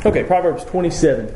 Okay, Proverbs 27.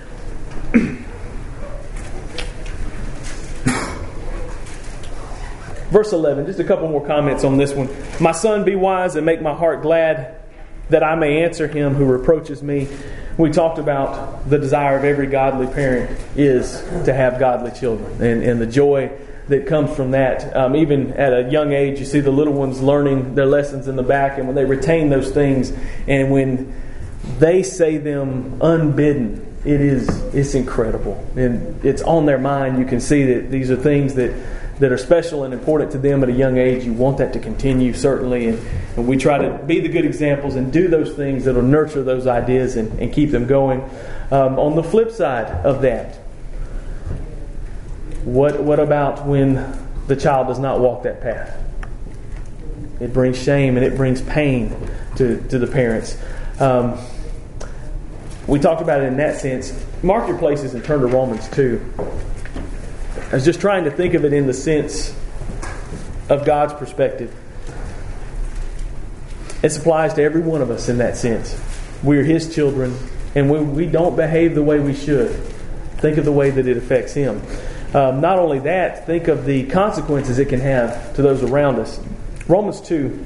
Verse 11, just a couple more comments on this one. My son, be wise and make my heart glad, that I may answer him who reproaches me. We talked about the desire of every godly parent is to have godly children, and the joy that comes from that. Even at a young age, you see the little ones learning their lessons in the back, and when they retain those things, and when they say them unbidden, it's incredible. And it's on their mind. You can see that these are things that are special and important to them at a young age. You want that to continue, certainly. And we try to be the good examples and do those things that will nurture those ideas and keep them going. On the flip side of that, what about when the child does not walk that path? It brings shame and it brings pain to the parents. We talked about it in that sense. Mark your places and turn to Romans 2. I was just trying to think of it in the sense of God's perspective. It applies to every one of us in that sense. We're His children, and when we don't behave the way we should, think of the way that it affects Him. Not only that, think of the consequences it can have to those around us. Romans 2.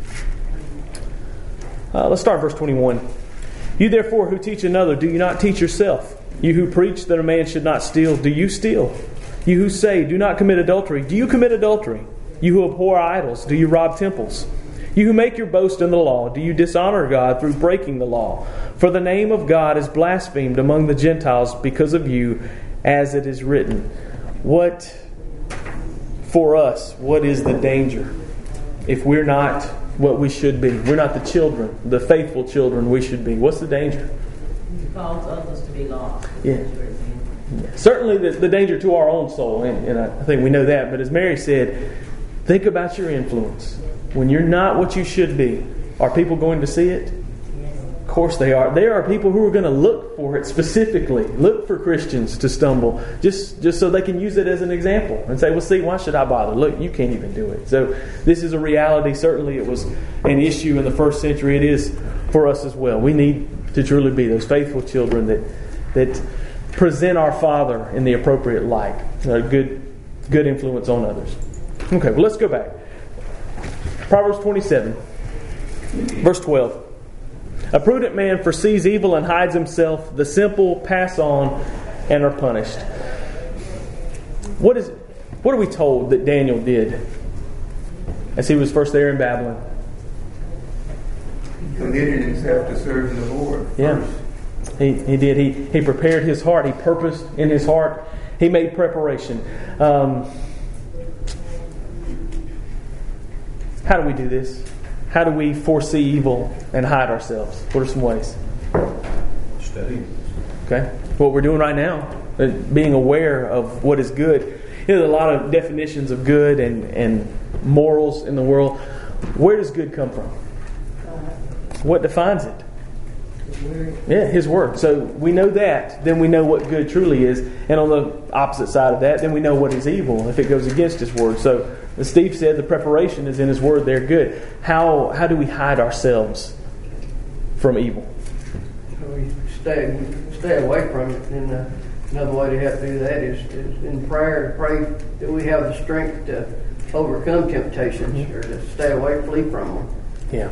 Let's start verse 21. You therefore who teach another, do you not teach yourself? You who preach that a man should not steal, do you steal? You who say, do not commit adultery, do you commit adultery? You who abhor idols, do you rob temples? You who make your boast in the law, do you dishonor God through breaking the law? For the name of God is blasphemed among the Gentiles because of you, as it is written. What, for us, what is the danger if we're not what we should be? We're not the children, the faithful children we should be. What's the danger? It causes others to be lost. Yeah. Certainly the danger to our own soul, and I think we know that. But as Mary said, think about your influence. When you're not what you should be, are people going to see it? Of course they are. There are people who are going to look for it specifically, look for Christians to stumble, just so they can use it as an example and say, well, see, why should I bother? Look, you can't even do it. So this is a reality. Certainly it was an issue in the first century. It is for us as well. We need to truly be those faithful children that present our Father in the appropriate light. A good influence on others. Okay, well, let's go back. Proverbs 27, verse 12. A prudent man foresees evil and hides himself. The simple pass on and are punished. What are we told that Daniel did as he was first there in Babylon? He committed himself to serve the Lord first. Yeah. He did. He prepared his heart. He purposed in his heart. He made preparation. How do we do this? How do we foresee evil and hide ourselves? What are some ways? Study. Okay. What we're doing right now, being aware of what is good. There's a lot of definitions of good and morals in the world. Where does good come from? What defines it? Yeah, His Word. So we know that, then we know what good truly is. And on the opposite side of that, then we know what is evil if it goes against His Word. So as Steve said, the preparation is in His Word. They're good. How do we hide ourselves from evil? We stay away from it. And another way to help do that is in prayer, to pray that we have the strength to overcome temptations or to stay away, flee from them. Yeah.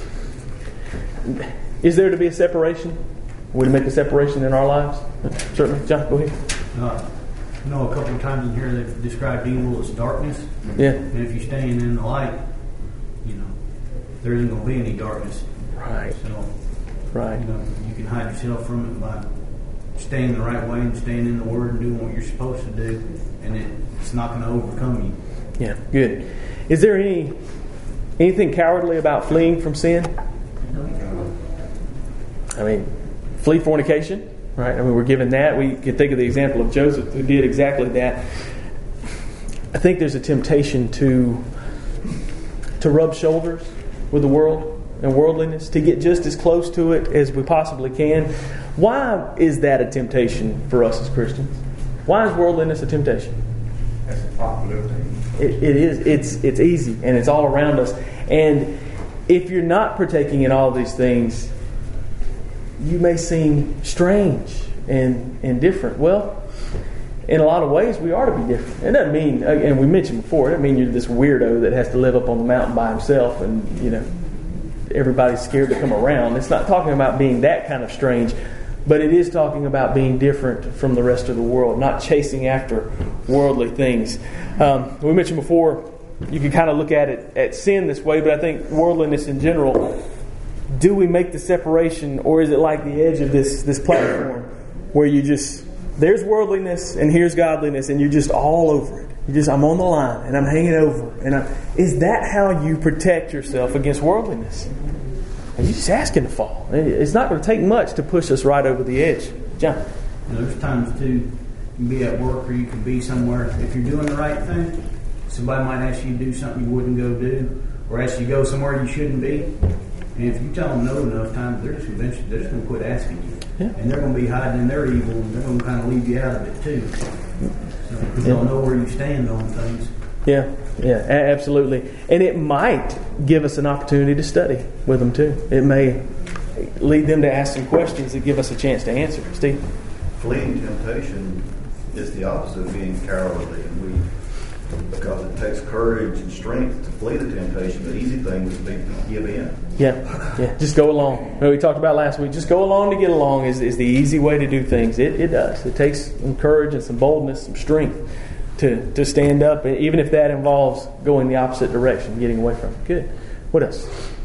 Is there to be a separation? Would it make a separation in our lives? Certainly. John, go ahead. I know a couple of times in here they've described evil as darkness. Yeah. And if you're staying in the light, there isn't going to be any darkness. Right. So, right. You can hide yourself from it by staying the right way and staying in the Word and doing what you're supposed to do. And it's not going to overcome you. Yeah, good. Is there anything cowardly about fleeing from sin? I mean, flee fornication, right? I mean, we're given that. We can think of the example of Joseph who did exactly that. I think there's a temptation to rub shoulders with the world and worldliness, to get just as close to it as we possibly can. Why is that a temptation for us as Christians? Why is worldliness a temptation? That's a popular thing. It is. It's easy and it's all around us. And if you're not partaking in all of these things, you may seem strange and different. Well, in a lot of ways, we are to be different. It doesn't mean, and we mentioned before, it doesn't mean you're this weirdo that has to live up on the mountain by himself and, everybody's scared to come around. It's not talking about being that kind of strange, but it is talking about being different from the rest of the world, not chasing after worldly things. We mentioned before, you can kind of look at sin this way, but I think worldliness in general, do we make the separation, or is it like the edge of this platform where there's worldliness and here's godliness and you're just all over it. I'm on the line and I'm hanging over. Is that how you protect yourself against worldliness? Are you just asking to fall? It's not going to take much to push us right over the edge. John? There's times too, you can be at work or you can be somewhere. If you're doing the right thing, somebody might ask you to do something you wouldn't go do, or ask you to go somewhere you shouldn't be. And if you tell them no enough times, they're just going to quit asking you. Yeah. And they're going to be hiding in their evil, and they're going to kind of leave you out of it too. Because they don't know where you stand on things. Yeah, absolutely. And it might give us an opportunity to study with them too. It may lead them to ask some questions that give us a chance to answer. Steve? Fleeing temptation is the opposite of being cowardly and weak, because it takes courage and strength to flee the temptation. The easy thing is to give in. Yeah. Just go along. We talked about last week. Just go along to get along is the easy way to do things. It does. It takes some courage and some boldness, some strength to stand up, even if that involves going the opposite direction, getting away from it. Good. What else?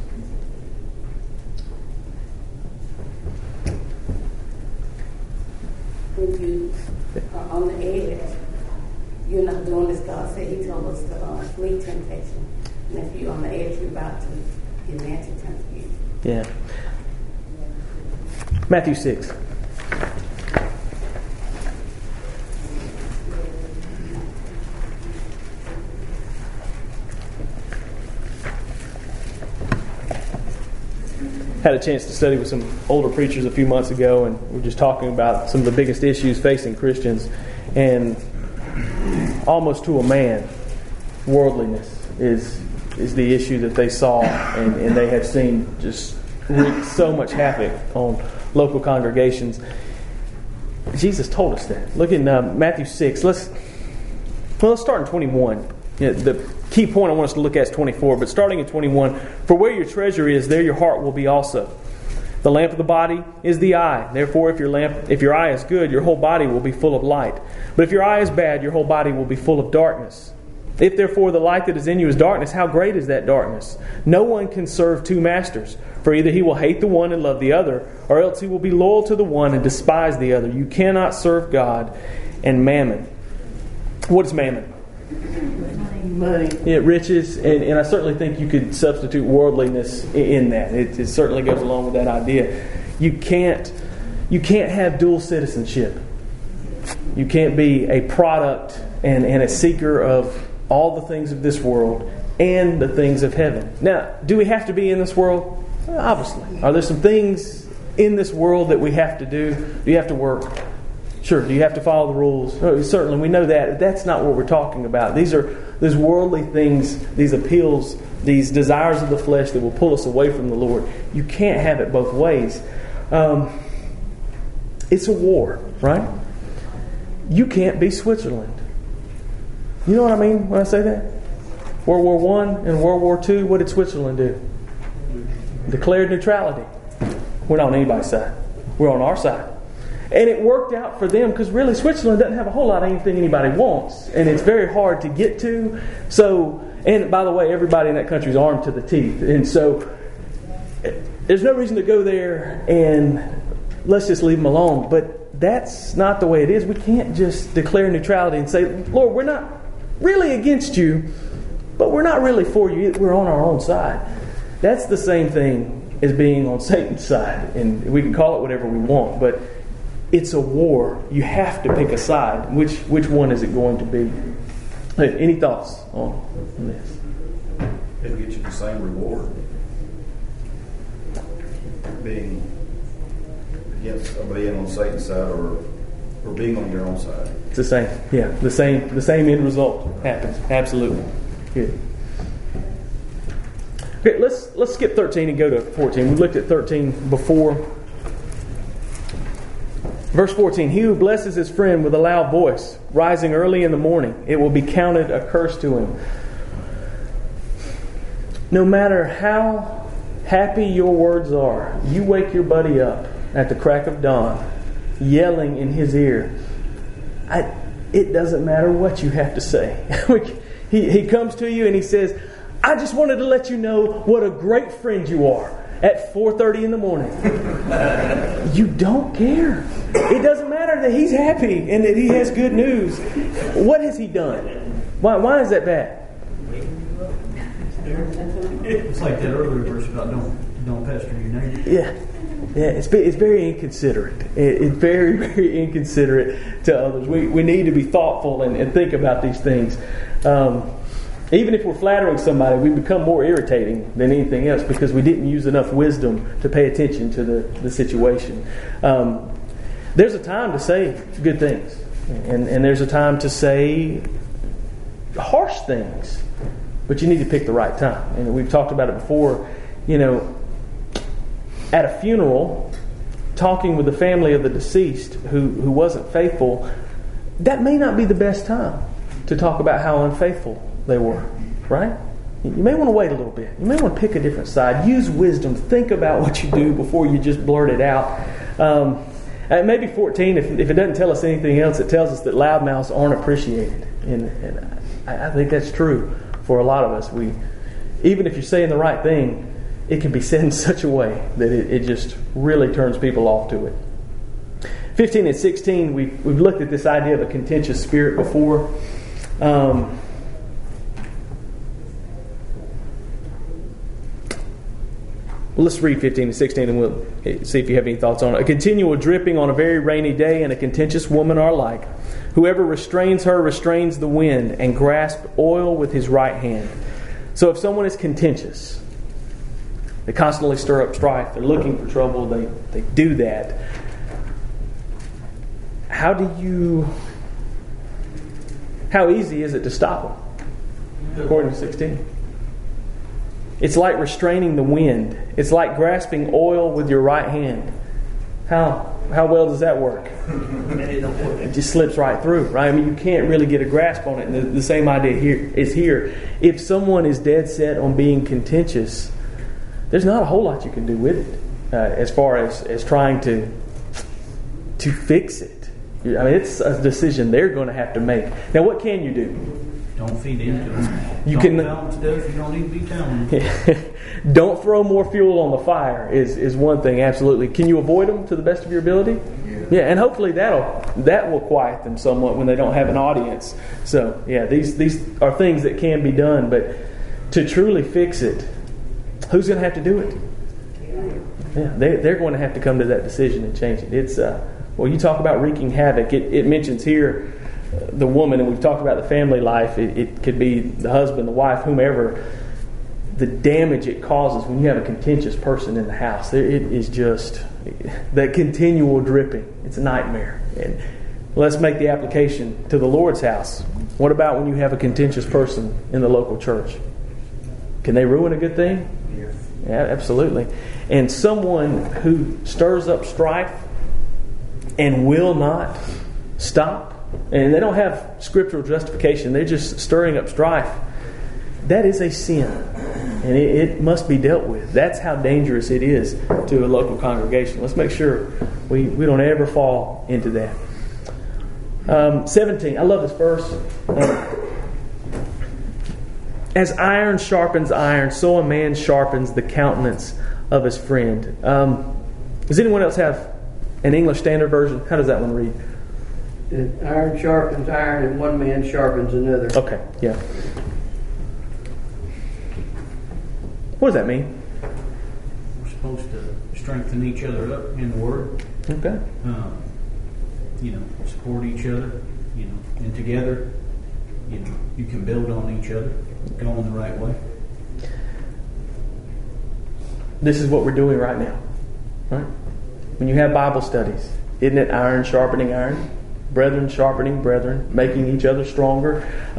When you are on the edge, you're not doing as God said. He told us to flee temptation. And if you're on the edge, you're about to get into temptation. Yeah. Matthew 6. Had a chance to study with some older preachers a few months ago, and we were just talking about some of the biggest issues facing Christians. And almost to a man, worldliness is the issue that they saw, and they have seen just wreak so much havoc on local congregations. Jesus told us that. Look in Matthew 6. Let's start in 21. The key point I want us to look at is 24, but starting in 21, for where your treasure is, there your heart will be also. The lamp of the body is the eye. Therefore, if your eye is good, your whole body will be full of light. But if your eye is bad, your whole body will be full of darkness. If therefore the light that is in you is darkness, how great is that darkness? No one can serve two masters, for either he will hate the one and love the other, or else he will be loyal to the one and despise the other. You cannot serve God and mammon. What is mammon? Money. Yeah, riches, and I certainly think you could substitute worldliness in that. It certainly goes along with that idea. You can't have dual citizenship. You can't be a product and a seeker of all the things of this world and the things of heaven. Now, do we have to be in this world? Well, obviously. Are there some things in this world that we have to do? Do you have to work? Sure. Do you have to follow the rules? Oh, certainly, we know that. That's not what we're talking about. These worldly things, these appeals, these desires of the flesh that will pull us away from the Lord. You can't have it both ways. It's a war, right? You can't be Switzerland. You know what I mean when I say that? World War I and World War II, what did Switzerland do? Declared neutrality. We're not on anybody's side. We're on our side. And it worked out for them because really Switzerland doesn't have a whole lot of anything anybody wants. And it's very hard to get to. So, and by the way, everybody in that country is armed to the teeth. And so there's no reason to go there and let's just leave them alone. But that's not the way it is. We can't just declare neutrality and say, Lord, we're not really against you, but we're not really for you. We're on our own side. That's the same thing as being on Satan's side. And we can call it whatever we want, but it's a war. You have to pick a side. Which one is it going to be? Any thoughts on this? It'll get you the same reward. Being against or being on Satan's side or being on your own side. It's the same. Yeah, the same end result happens. Absolutely. Good. Okay, let's skip 13 and go to 14. We looked at 13 before. Verse 14, he who blesses his friend with a loud voice, rising early in the morning, it will be counted a curse to him. No matter how happy your words are, you wake your buddy up at the crack of dawn, yelling in his ear. It doesn't matter what you have to say. He comes to you and he says, I just wanted to let you know what a great friend you are at 4:30 in the morning. You don't care. It doesn't matter that he's happy and that he has good news. What has he done? Why is that bad? It's like that earlier verse about don't pester your neighbor. Yeah. It's very inconsiderate. It's very, very inconsiderate to others. We need to be thoughtful and think about these things. Even if we're flattering somebody, we become more irritating than anything else because we didn't use enough wisdom to pay attention to the situation. There's a time to say good things, and there's a time to say harsh things, but you need to pick the right time. And we've talked about it before. At a funeral, talking with the family of the deceased who wasn't faithful, that may not be the best time to talk about how unfaithful they were, right? You may want to wait a little bit. You may want to pick a different side. Use wisdom. Think about what you do before you just blurt it out. At maybe 14, if it doesn't tell us anything else, it tells us that loudmouths aren't appreciated. And I think that's true for a lot of us. Even if you're saying the right thing, it can be said in such a way that it just really turns people off to it. 15 and 16, we've looked at this idea of a contentious spirit before. Let's read 15 and 16 and we'll see if you have any thoughts on it. A continual dripping on a very rainy day and a contentious woman are alike. Whoever restrains her restrains the wind and grasps oil with his right hand. So if someone is contentious, they constantly stir up strife, they're looking for trouble, they do that. How easy is it to stop them? According to 16. It's like restraining the wind. It's like grasping oil with your right hand. How well does that work? It just slips right through, right? I mean, you can't really get a grasp on it. And the same idea is here. If someone is dead set on being contentious, there's not a whole lot you can do with it as far as trying to fix it. I mean, it's a decision they're going to have to make. Now, what can you do? Don't feed into them. You don't tell them stuff you don't need to be telling them. Don't throw more fuel on the fire is one thing, absolutely. Can you avoid them to the best of your ability? Yeah, and hopefully that will quiet them somewhat when they don't have an audience. So, yeah, these are things that can be done, but to truly fix it, who's going to have to do it? Yeah, they're going to have to come to that decision and change it. It's you talk about wreaking havoc. It mentions here the woman, and we've talked about the family life. It could be the husband, the wife, whomever. The damage it causes when you have a contentious person in the house. It is just that continual dripping. It's a nightmare. And let's make the application to the Lord's house. What about when you have a contentious person in the local church? Can they ruin a good thing? Yes. Yeah, absolutely. And someone who stirs up strife and will not stop, and they don't have scriptural justification, they're just stirring up strife, that is a sin. And it must be dealt with. That's how dangerous it is to a local congregation. Let's make sure we don't ever fall into that. 17, I love this verse. As iron sharpens iron, so a man sharpens the countenance of his friend. Does anyone else have an English Standard Version? How does that one read? Iron sharpens iron, and one man sharpens another. Okay, yeah. What does that mean? We're supposed to strengthen each other up in the Word. Okay. Support each other. And together, you can build on each other, go in the right way. This is what we're doing right now, right? When you have Bible studies, isn't it iron sharpening iron? Brethren sharpening brethren, making each other stronger.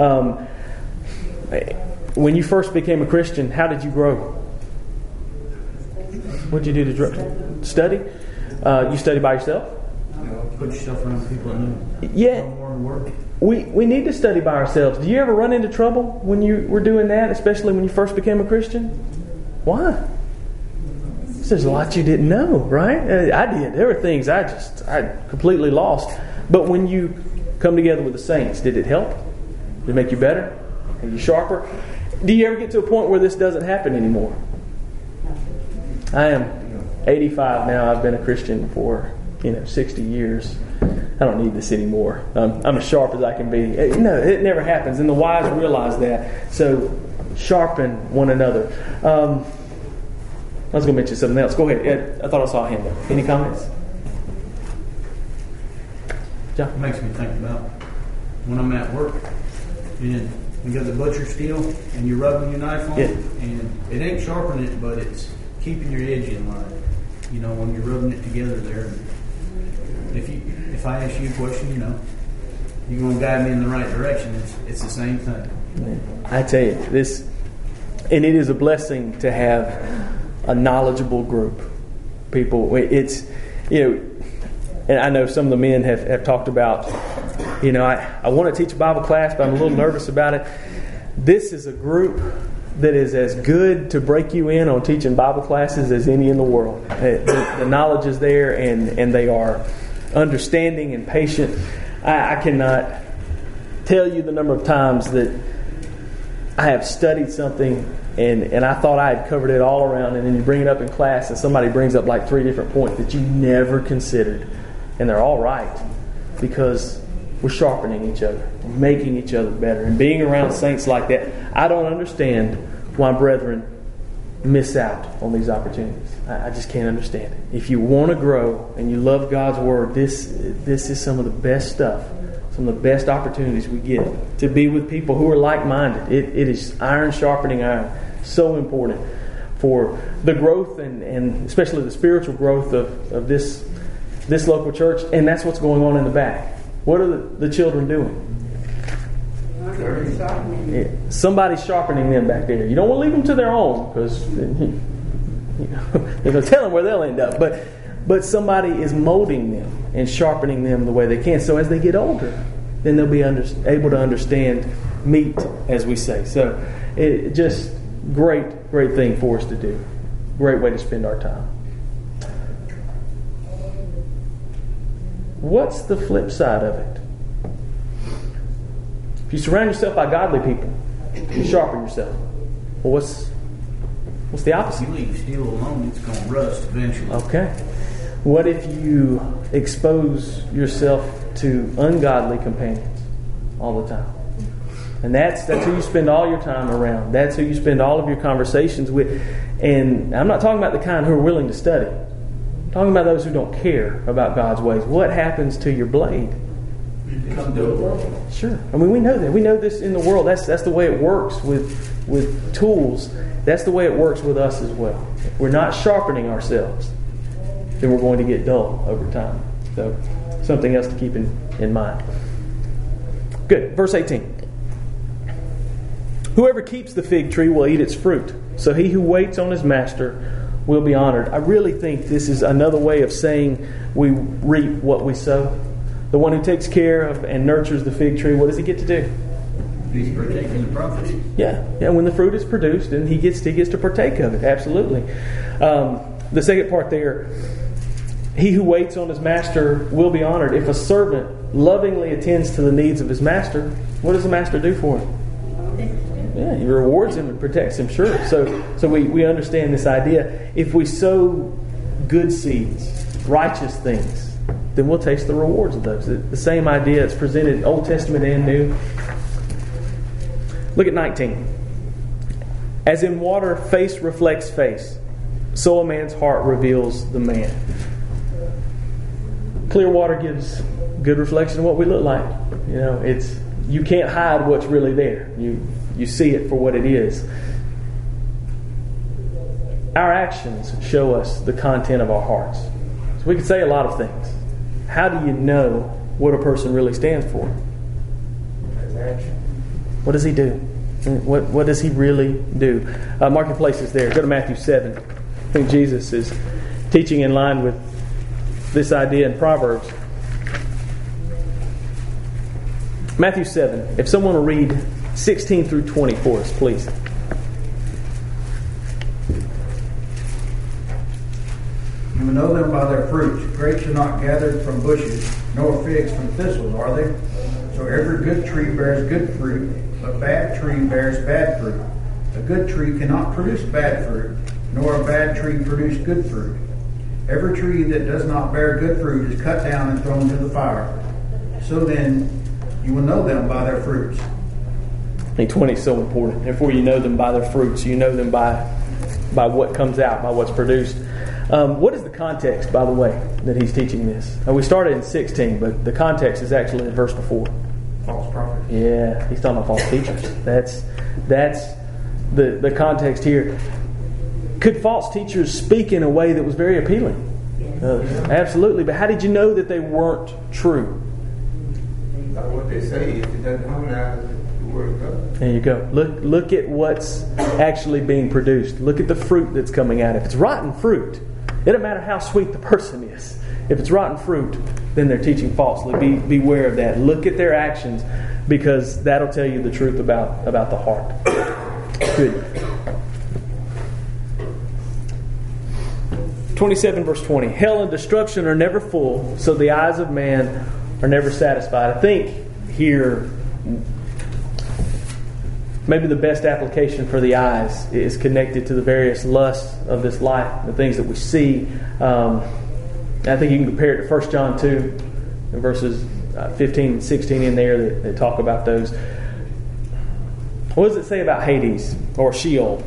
When you first became a Christian, how did you grow? What did you do to study? You study by yourself? Put yourself around people that know Yeah. more and work. We need to study by ourselves. Do you ever run into trouble when you were doing that, especially when you first became a Christian? Why? There's a lot you didn't know, right? I did. There were things I completely lost. But when you come together with the saints, did it help? Did it make you better? Are you sharper? Do you ever get to a point where this doesn't happen anymore? I am 85 now. I've been a Christian for 60 years. I don't need this anymore. I'm as sharp as I can be. No, it never happens, and the wise realize that. So sharpen one another. I was going to mention something else. Go ahead, Ed. I thought I saw a hand up. Any comments? John? It makes me think about when I'm at work and you got the butcher steel and you're rubbing your knife on it, and it ain't sharpening it, but it's keeping your edge in line. When you're rubbing it together there. If I ask you a question, you're going to guide me in the right direction. It's the same thing. I tell you, and it is a blessing to have a knowledgeable group. People, it's, and I know some of the men have talked about, I want to teach a Bible class, but I'm a little nervous about it. This is a group that is as good to break you in on teaching Bible classes as any in the world. The knowledge is there, and they are understanding and patient. I cannot tell you the number of times that I have studied something and I thought I had covered it all around, and then you bring it up in class and somebody brings up like 3 different points that you never considered, and they're all right because we're sharpening each other, making each other better, and being around saints like that. I don't understand why brethren miss out on these opportunities. I just can't understand it. If you want to grow and you love God's Word, this is some of the best stuff, some of the best opportunities we get to be with people who are like-minded. It is iron sharpening iron. So important for the growth and especially the spiritual growth of this local church. And that's what's going on in the back. What are the children doing? Somebody's sharpening them back there. You don't want to leave them to their own, because you're going to tell them where they'll end up. But somebody is molding them and sharpening them the way they can. So as they get older, then they'll be able to understand meat, as we say. So it just great thing for us to do. Great way to spend our time. What's the flip side of it? If you surround yourself by godly people, you sharpen yourself. Well, what's the opposite? If you leave steel alone, it's going to rust eventually. Okay. What if you expose yourself to ungodly companions all the time? And that's who you spend all your time around. That's who you spend all of your conversations with. And I'm not talking about the kind who are willing to study. I'm talking about those who don't care about God's ways. What happens to your blade? Sure. I mean, we know that. We know this in the world. That's the way it works with tools. That's the way it works with us as well. If we're not sharpening ourselves, then we're going to get dull over time. So, something else to keep in mind. Good. Verse 18. Whoever keeps the fig tree will eat its fruit. So he who waits on his master will be honored. I really think this is another way of saying we reap what we sow. The one who takes care of and nurtures the fig tree, what does he get to do? He's partaking the prophecy. Yeah. When the fruit is produced, and he gets to partake of it. Absolutely. The second part there, he who waits on his master will be honored. If a servant lovingly attends to the needs of his master, what does the master do for him? Yeah, he rewards him and protects him, sure. So we understand this idea. If we sow good seeds, righteous things, then we'll taste the rewards of those. The same idea is presented Old Testament and New. Look at 19. As in water, face reflects face, so a man's heart reveals the man. Clear water gives good reflection of what we look like. You can't hide what's really there. You see it for what it is. Our actions show us the content of our hearts. So we could say a lot of things. How do you know what a person really stands for? What does he do? What does he really do? Marketplace is there. Go to Matthew 7. I think Jesus is teaching in line with this idea in Proverbs. Matthew 7. If someone will read 16 through 20 for us, please. You will know them by their fruits. Grapes are not gathered from bushes, nor figs from thistles, are they? So every good tree bears good fruit, but a bad tree bears bad fruit. A good tree cannot produce bad fruit, nor a bad tree produce good fruit. Every tree that does not bear good fruit is cut down and thrown into the fire. So then, you will know them by their fruits. I think 20 is so important. Therefore, you know them by their fruits. You know them by what comes out, by what's produced. What is the context, by the way, that he's teaching this? We started in 16, but the context is actually in verse before. False prophets. Yeah, he's talking about false teachers. That's the context here. Could false teachers speak in a way that was very appealing? Absolutely. But how did you know that they weren't true? By what they say, if it doesn't harmonize with the Word of God. There you go. Look at what's actually being produced. Look at the fruit that's coming out. If it's rotten fruit, it doesn't matter how sweet the person is. If it's rotten fruit, then they're teaching falsely. Beware of that. Look at their actions, because that'll tell you the truth about the heart. Good. 27 verse 20. Hell and destruction are never full, so the eyes of man are never satisfied. I think here maybe the best application for the eyes is connected to the various lusts of this life, the things that we see. I think you can compare it to 1 John 2, and verses 15 and 16 in there that talk about those. What does it say about Hades or Sheol?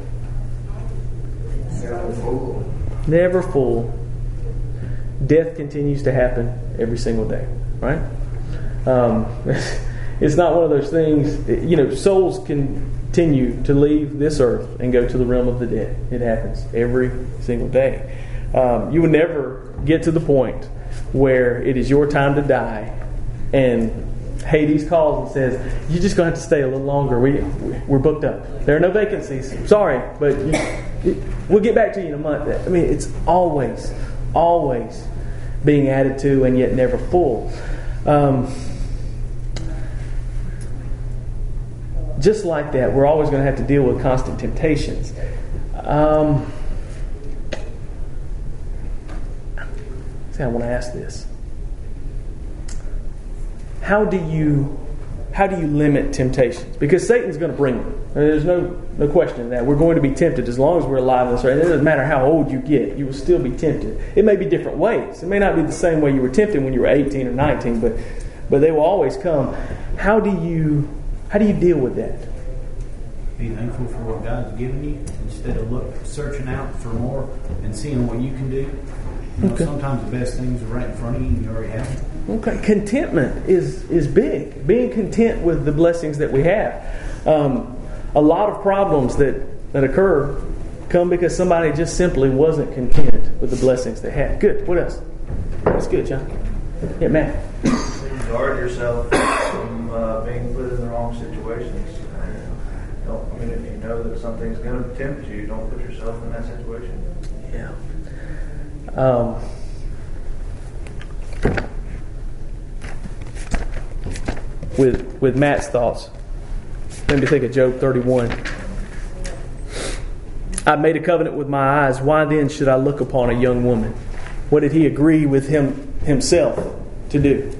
Never full. Death continues to happen every single day, right? It's not one of those things, souls continue to leave this earth and go to the realm of the dead. It happens every single day. You will never get to the point where it is your time to die and Hades calls and says, you're just going to have to stay a little longer. We're booked up. There are no vacancies. Sorry, but we'll get back to you in a month. I mean, it's always being added to and yet never full. Just like that, we're always going to have to deal with constant temptations. See, I want to ask this. How do you limit temptations? Because Satan's going to bring them. There's no question in that. We're going to be tempted as long as we're alive on this earth. It doesn't matter how old you get. You will still be tempted. It may be different ways. It may not be the same way you were tempted when you were 18 or 19, but they will always come. How do you deal with that? Be thankful for what God's given you instead of searching out for more and seeing what you can do. Okay. Sometimes the best things are right in front of you and you already have them. Okay, contentment is big. Being content with the blessings that we have. A lot of problems that occur come because somebody just simply wasn't content with the blessings they had. Good. What else? That's good, John. Yeah, Matt. Guard yourself from being put in the wrong situations. If you know that something's going to tempt you, don't put yourself in that situation. Yeah. With Matt's thoughts, let me think of Job 31. I made a covenant with my eyes. Why then should I look upon a young woman? What did he agree with himself to do?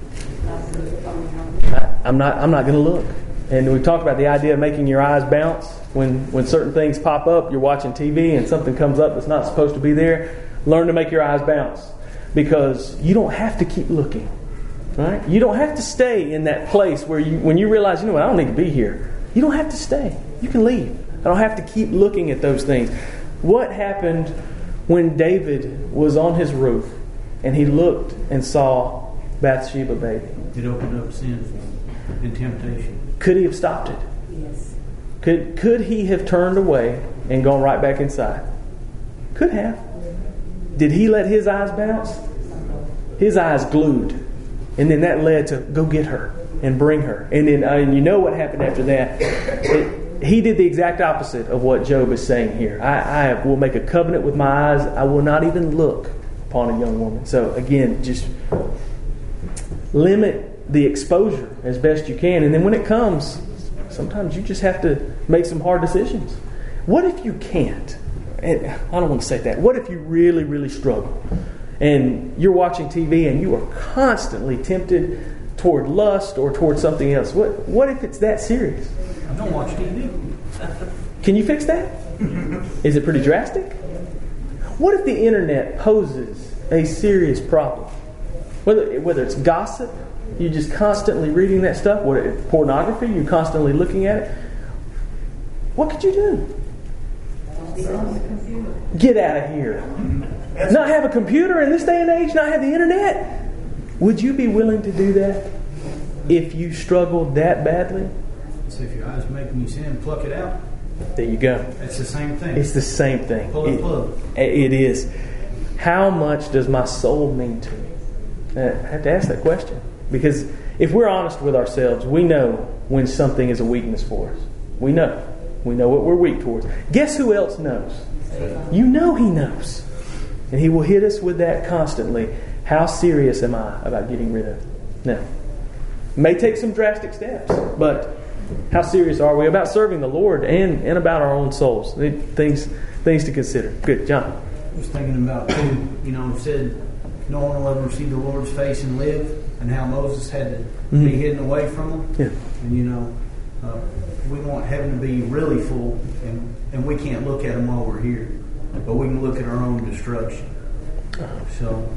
I'm not going to look. And we talked about the idea of making your eyes bounce. When certain things pop up, you're watching TV and something comes up that's not supposed to be there, learn to make your eyes bounce. Because you don't have to keep looking. Right? You don't have to stay in that place where when you realize, I don't need to be here. You don't have to stay. You can leave. I don't have to keep looking at those things. What happened when David was on his roof and he looked and saw Bathsheba baby? It opened up sin for him and temptation. Could he have stopped it? Yes. Could he have turned away and gone right back inside? Could have. Did he let his eyes bounce? His eyes glued. And then that led to go get her and bring her. And then you know what happened after that. He did the exact opposite of what Job is saying here. I will make a covenant with my eyes. I will not even look upon a young woman. So again, just limit the exposure as best you can. And then when it comes, sometimes you just have to make some hard decisions. What if you can't? And I don't want to say that. What if you really, really struggle? And you're watching TV and you are constantly tempted toward lust or toward something else. What if it's that serious? I don't watch TV. Can you fix that? Is it pretty drastic? What if the internet poses a serious problem? Whether it's gossip, you're just constantly reading that stuff, whether it's pornography, you're constantly looking at it. What could you do? Get out of here. Not have a computer in this day and age, not have the internet? Would you be willing to do that if you struggled that badly? So if your eyes making you sin, pluck it out. There you go. It's the same thing. It's the same thing. Pull the plug. It is. How much does my soul mean to me? I have to ask that question. Because if we're honest with ourselves, we know when something is a weakness for us. We know. We know what we're weak towards. Guess who else knows? You know He knows. And He will hit us with that constantly. How serious am I about getting rid of it? Now, it may take some drastic steps, but how serious are we about serving the Lord and about our own souls? Things to consider. Good, John. I was thinking about too, it said no one will ever see the Lord's face and live, and how Moses had to be hidden away from Him. Yeah. And we want heaven to be really full, and we can't look at Him while we're here, but we can look at our own destruction. So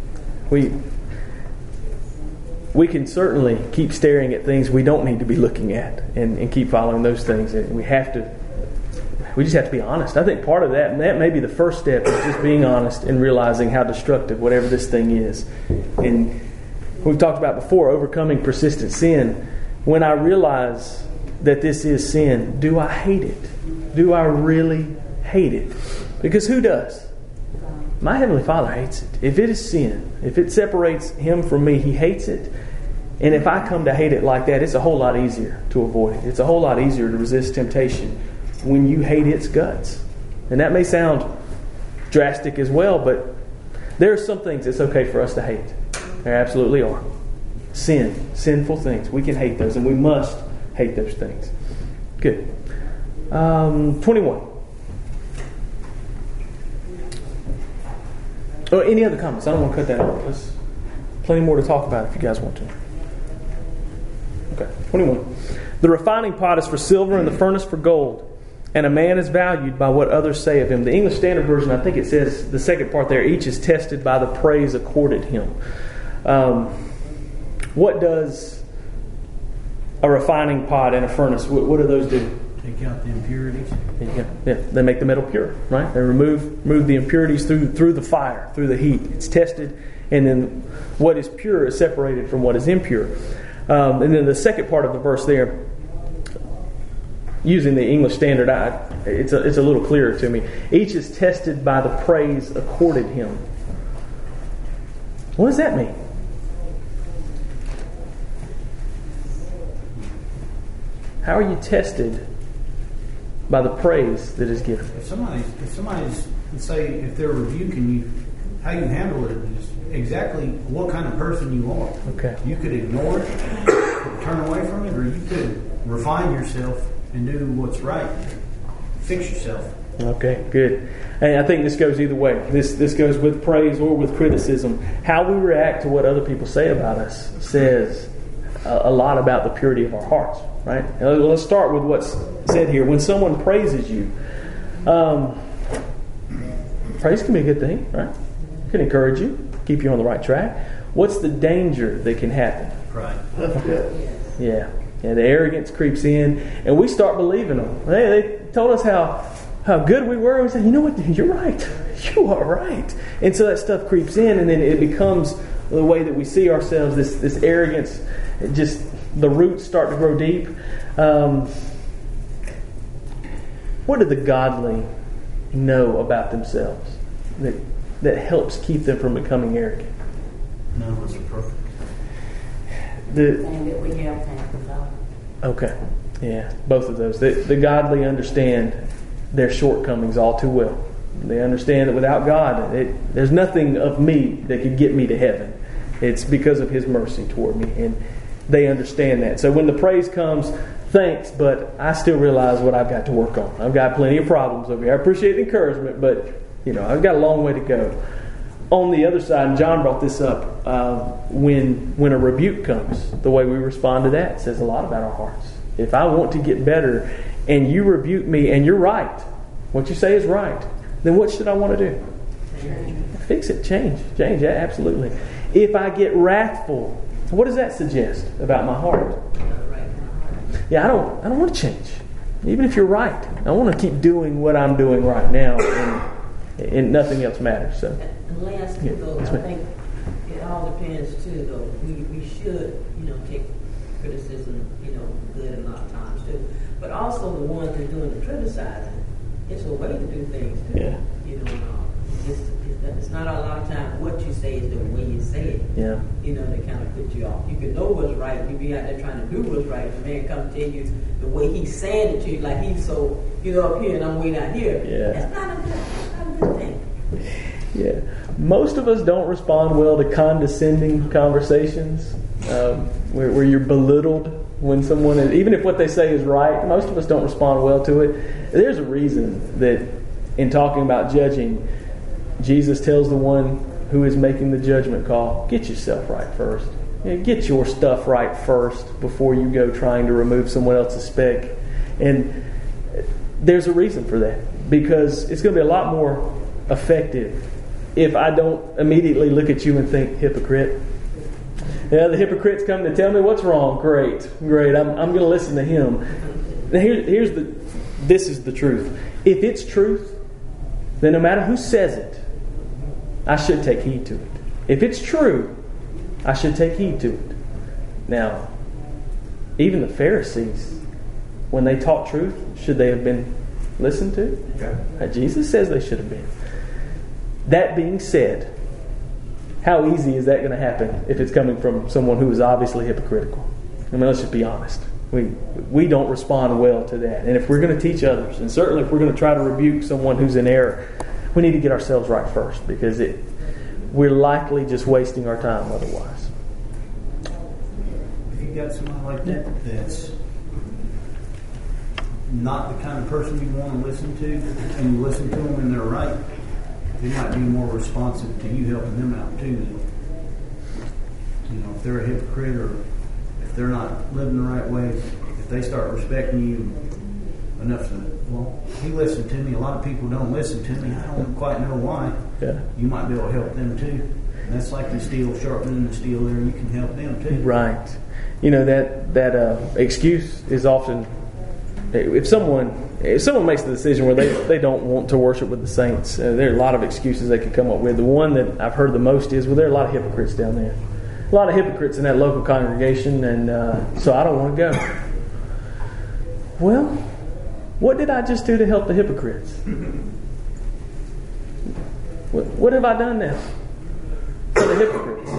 we can certainly keep staring at things we don't need to be looking at, and keep following those things. And we just have to be honest. I think part of that, and that may be the first step, is just being honest and realizing how destructive whatever this thing is. And we've talked about before, overcoming persistent sin. When I realize that this is sin, do I hate it? Do I really hate it? Because who does? My Heavenly Father hates it. If it is sin, if it separates Him from me, He hates it. And if I come to hate it like that, it's a whole lot easier to avoid it. It's a whole lot easier to resist temptation when you hate its guts. And that may sound drastic as well, but there are some things it's okay for us to hate. There absolutely are. Sinful things. We can hate those, and we must hate those things. Good. 21. Oh, any other comments? I don't want to cut that off. There's plenty more to talk about if you guys want to. Okay, 21. The refining pot is for silver and the furnace for gold, and a man is valued by what others say of him. The English Standard Version, I think it says, the second part there, each is tested by the praise accorded him. What does a refining pot and a furnace, what do those do? Take out the impurities. Yeah, they make the metal pure, right? They remove the impurities through the fire, through the heat. It's tested, and then what is pure is separated from what is impure. And then the second part of the verse there, using the English Standard, it's a little clearer to me. Each is tested by the praise accorded him. What does that mean? How are you tested by the praise that is given? If somebody's, let's say, if they're rebuking you, how you handle it is exactly what kind of person you are. Okay. You could ignore it, turn away from it, or you could refine yourself and do what's right. Fix yourself. Okay, good. And I think this goes either way. This goes with praise or with criticism. How we react to what other people say about us says a lot about the purity of our hearts, right? Now, let's start with what's said here. When someone praises you, praise can be a good thing, right? It can encourage you, keep you on the right track. What's the danger that can happen? Pride. Yeah, the arrogance creeps in, and we start believing them. They told us how good we were. We said, you know what? You're right. You are right. And so that stuff creeps in, and then it becomes the way that we see ourselves. This arrogance, just the roots start to grow deep. What do the godly know about themselves that helps keep them from becoming arrogant? None of us are perfect. And that we have time for God. Okay. Yeah, both of those. The godly understand their shortcomings all too well. They understand that without God, there's nothing of me that could get me to heaven. It's because of His mercy toward me. they understand that. So when the praise comes, thanks, but I still realize what I've got to work on. I've got plenty of problems over here. I appreciate the encouragement, but I've got a long way to go. On the other side, and John brought this up, when a rebuke comes, the way we respond to that says a lot about our hearts. If I want to get better and you rebuke me and you're right, what you say is right, then what should I want to do? Fix it, change, yeah, absolutely. If I get wrathful, what does that suggest about my heart? Yeah, I don't want to change. Even if you're right, I want to keep doing what I'm doing right now, and nothing else matters. So, and lastly, though, I think it all depends too. Though we should, take criticism, good a lot of times too. But also the ones that are doing the criticizing, it's a way to do things too. Yeah. It's not a lot of times what you say is the way you say it. Yeah. That kind of put you off. You can know what's right. You be out there trying to do what's right. The man comes tell you the way he's saying it to you, like he's so, up here and I'm way down here. Yeah. That's not a good thing. Yeah. Most of us don't respond well to condescending conversations where you're belittled when someone is, even if what they say is right, most of us don't respond well to it. There's a reason that in talking about judging, Jesus tells the one who is making the judgment call, get yourself right first. Get your stuff right first before you go trying to remove someone else's speck. And there's a reason for that, because it's going to be a lot more effective if I don't immediately look at you and think, hypocrite. The hypocrite's come to tell me what's wrong. Great. I'm going to listen to him. Now this is the truth. If it's truth, then no matter who says it, I should take heed to it. If it's true, I should take heed to it. Now, even the Pharisees, when they taught truth, should they have been listened to? Yeah. Jesus says they should have been. That being said, how easy is that going to happen if it's coming from someone who is obviously hypocritical? Let's just be honest. We don't respond well to that. And if we're going to teach others, and certainly if we're going to try to rebuke someone who's in error, we need to get ourselves right first, because we're likely just wasting our time otherwise. If you got somebody like that that's not the kind of person you want to listen to, and you listen to them and they're right, they might be more responsive to you helping them out too. If they're a hypocrite, or if they're not living the right way, if they start respecting you enough to, he listened to me. A lot of people don't listen to me. I don't quite know why. Yeah. You might be able to help them too. And that's like the steel sharpening the steel there. You can help them too. Right. That excuse is often, if someone makes the decision where they don't want to worship with the saints, there are a lot of excuses they can come up with. The one that I've heard the most is, there are a lot of hypocrites down there. A lot of hypocrites in that local congregation, and so I don't want to go. Well, what did I just do to help the hypocrites? What have I done now for the hypocrites?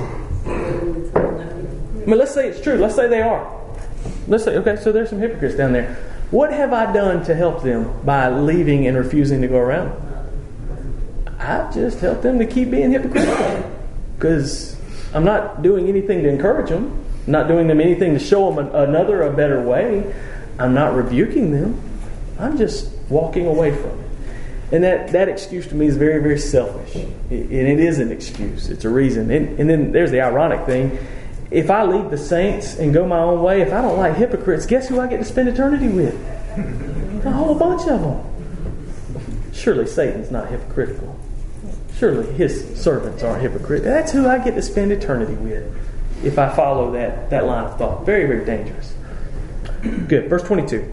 Let's say it's true. Let's say they are. Let's say, okay, so there's some hypocrites down there. What have I done to help them by leaving and refusing to go around? I've just helped them to keep being hypocritical, because I'm not doing anything to encourage them. I'm not doing them anything to show them a better way. I'm not rebuking them. I'm just walking away from it. And that excuse to me is very, very selfish. And it is an excuse. It's a reason. And then there's the ironic thing. If I leave the saints and go my own way, if I don't like hypocrites, guess who I get to spend eternity with? A whole bunch of them. Surely Satan's not hypocritical. Surely his servants aren't hypocrites. That's who I get to spend eternity with if I follow that line of thought. Very, very dangerous. Good. Verse 22.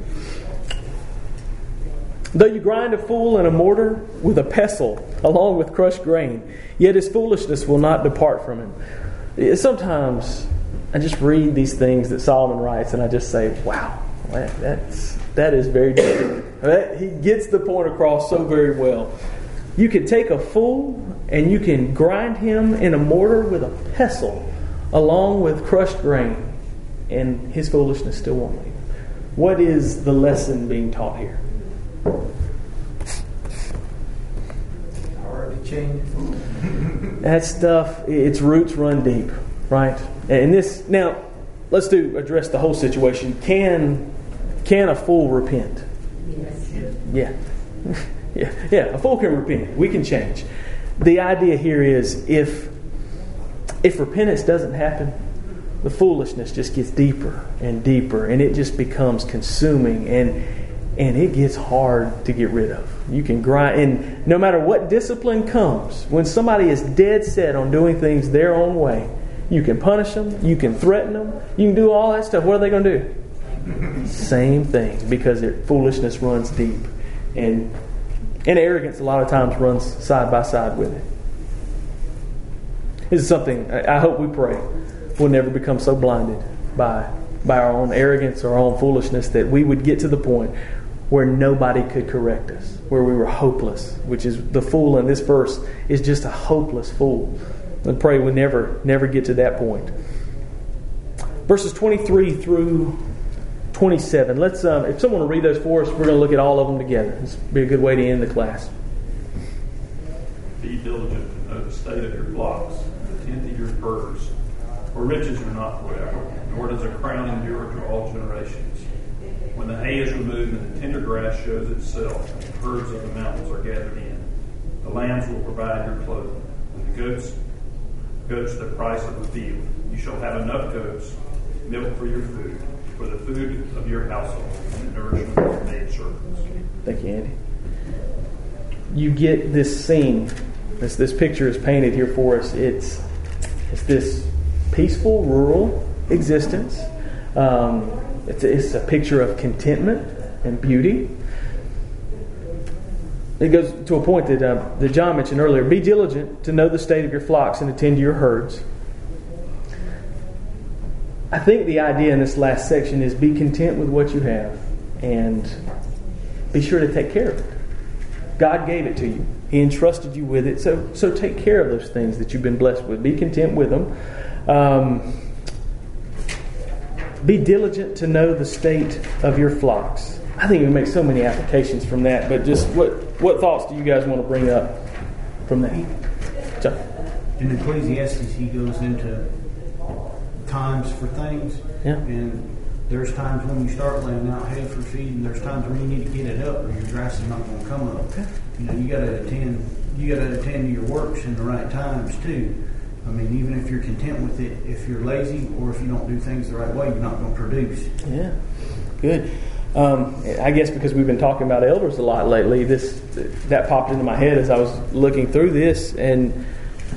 Though you grind a fool in a mortar with a pestle along with crushed grain, yet his foolishness will not depart from him. Sometimes I just read these things that Solomon writes and I just say, wow, that is very deep. He gets the point across so very well. You can take a fool and you can grind him in a mortar with a pestle along with crushed grain, and his foolishness still won't leave. What is the lesson being taught here? Hard to change. That stuff, its roots run deep, right? And this, now, let's address the whole situation. Can a fool repent? Yes. Yeah. Yeah, a fool can repent. We can change. The idea here is if repentance doesn't happen, the foolishness just gets deeper and deeper, and it just becomes consuming, and it gets hard to get rid of. You can grind, and no matter what discipline comes, when somebody is dead set on doing things their own way, you can punish them, you can threaten them, you can do all that stuff. What are they going to do? Same thing, because their foolishness runs deep, and arrogance a lot of times runs side by side with it. This is something I hope we pray we'll never become so blinded by our own arrogance or our own foolishness that we would get to the point where nobody could correct us, where we were hopeless, which is the fool in this verse is just a hopeless fool. And pray we never get to that point. Verses 23 through 27. Let's if someone will read those for us, we're going to look at all of them together. This would be a good way to end the class. Be diligent to know the state of your flocks, and attend to your herds. For riches are not forever, nor does a crown endure to all generations. When the hay is removed and the tender grass shows itself, and the herds of the mountains are gathered in, the lambs will provide your clothing, and the goats the price of the field. You shall have enough goats, milk for your food, for the food of your household, and the nourishment of your maidservants. Thank you, Andy. You get this scene. This picture is painted here for us. It's this peaceful rural existence. It's a picture of contentment and beauty. It goes to a point that John mentioned earlier. Be diligent to know the state of your flocks and attend to your herds. I think the idea in this last section is be content with what you have and be sure to take care of it. God gave it to you. He entrusted you with it. So take care of those things that you've been blessed with. Be content with them. Be diligent to know the state of your flocks. I think we make so many applications from that, but just what thoughts do you guys want to bring up from that? John? In Ecclesiastes, he goes into times for things. Yeah. And there's times when you start laying out hay for feed, and there's times when you need to get it up or your grass is not going to come up. You know, you got to attend to your works in the right times too. I mean, even if you're content with it, if you're lazy or if you don't do things the right way, you're not going to produce. Yeah, good. I guess because we've been talking about elders a lot lately, that popped into my head as I was looking through this. And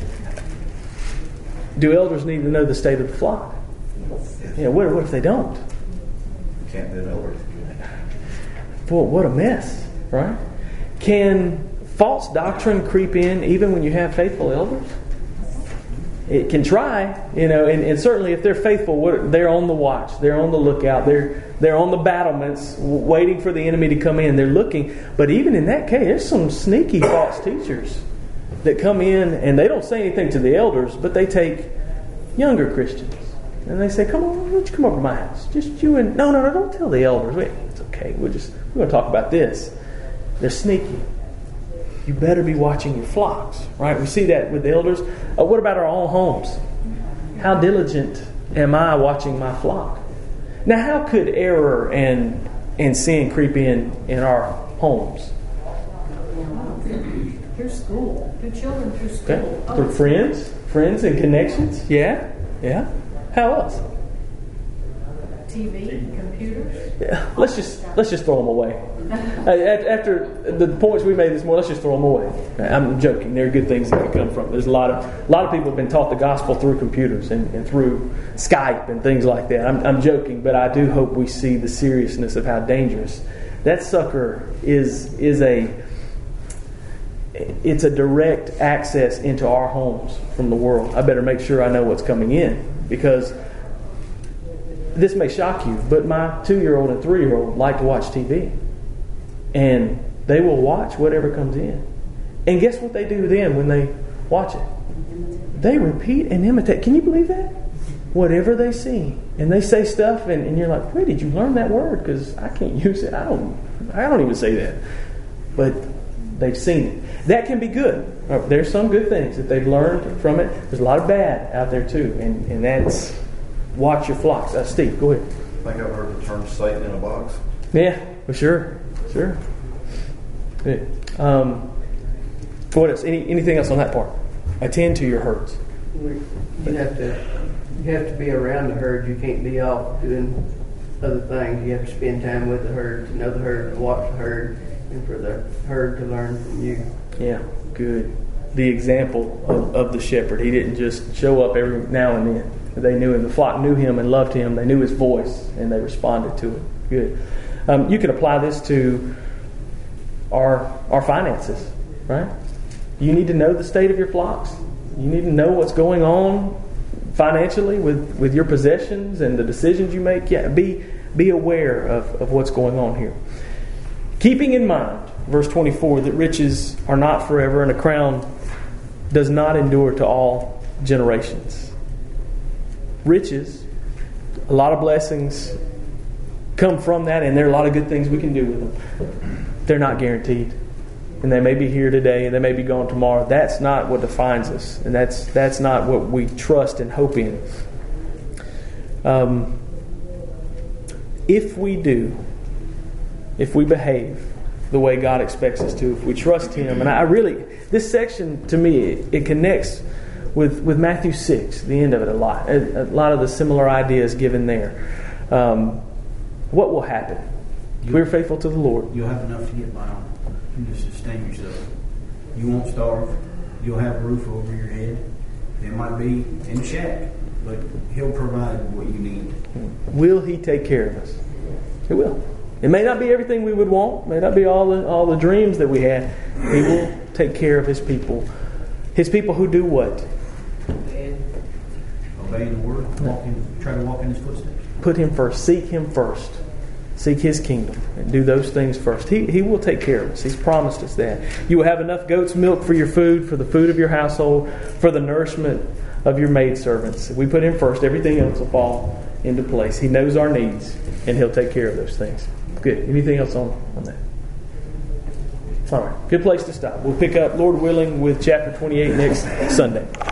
do elders need to know the state of the flock? Yeah. What if they don't? You can't be an elder. Boy, what a mess, right? Can false doctrine creep in even when you have faithful elders? It can try, and certainly if they're faithful, they're on the watch, they're on the lookout, they're on the battlements, waiting for the enemy to come in. They're looking, but even in that case, there's some sneaky false teachers that come in and they don't say anything to the elders, but they take younger Christians and they say, "Come on, why don't you come over to my house? Just you and no, don't tell the elders. Wait, it's okay. We're going to talk about this." They're sneaky. You better be watching your flocks, right? We see that with the elders. What about our own homes? How diligent am I watching my flock? Now, how could error and sin creep in our homes? Through school. Through children through school. Okay. Through friends and connections. Yeah. How else? TV, computers. Yeah. Let's just throw them away. After the points we made this morning, let's just throw them away. I'm joking. There are good things that can come from it. There's a lot of people have been taught the gospel through computers and through Skype and things like that. I'm joking, but I do hope we see the seriousness of how dangerous that sucker is. It's a direct access into our homes from the world. I better make sure I know what's coming in, because this may shock you, but my 2-year-old and 3-year-old like to watch TV. And they will watch whatever comes in. And guess what they do then when they watch it? They repeat and imitate. Can you believe that? Whatever they see. And they say stuff and you're like, where did you learn that word? Because I can't use it. I don't even say that. But they've seen it. That can be good. There's some good things that they've learned from it. There's a lot of bad out there too. And watch your flocks. Steve, go ahead. I think I've heard the term Satan in a box. Yeah, for sure. Good. What else? Anything else on that part? Attend to your herds. You have to be around the herd. You can't be off doing other things. You have to spend time with the herd, to know the herd, to watch the herd, and for the herd to learn from you. Yeah, good. The example of the shepherd. He didn't just show up every now and then. They knew him. The flock knew him and loved him. They knew his voice, and they responded to it. Good. You can apply this to our finances, right? You need to know the state of your flocks. You need to know what's going on financially with your possessions and the decisions you make. Yeah, be aware of what's going on here. Keeping in mind, verse 24, that riches are not forever and a crown does not endure to all generations. Riches, a lot of blessings come from that, and there are a lot of good things we can do with them. They're not guaranteed. And they may be here today and they may be gone tomorrow. That's not what defines us. And that's not what we trust and hope in. If we behave the way God expects us to, if we trust Him, and this section to me, it connects with Matthew 6, the end of it a lot. A lot of the similar ideas given there. What will happen? If we're faithful to the Lord. You'll have enough to get by on. To sustain yourself. You won't starve. You'll have a roof over your head. It might be in a shack, but He'll provide what you need. Will He take care of us? He will. It may not be everything we would want. It may not be all the dreams that we had. He will take care of His people. His people who do what? Obey the Word. Try to walk in His footsteps. Put Him first. Seek Him first. Seek His kingdom and do those things first. He will take care of us. He's promised us that. You will have enough goat's milk for your food, for the food of your household, for the nourishment of your maidservants. If we put Him first, everything else will fall into place. He knows our needs, and He'll take care of those things. Good. Anything else on that? All right. Good place to stop. We'll pick up, Lord willing, with chapter 28 next Sunday.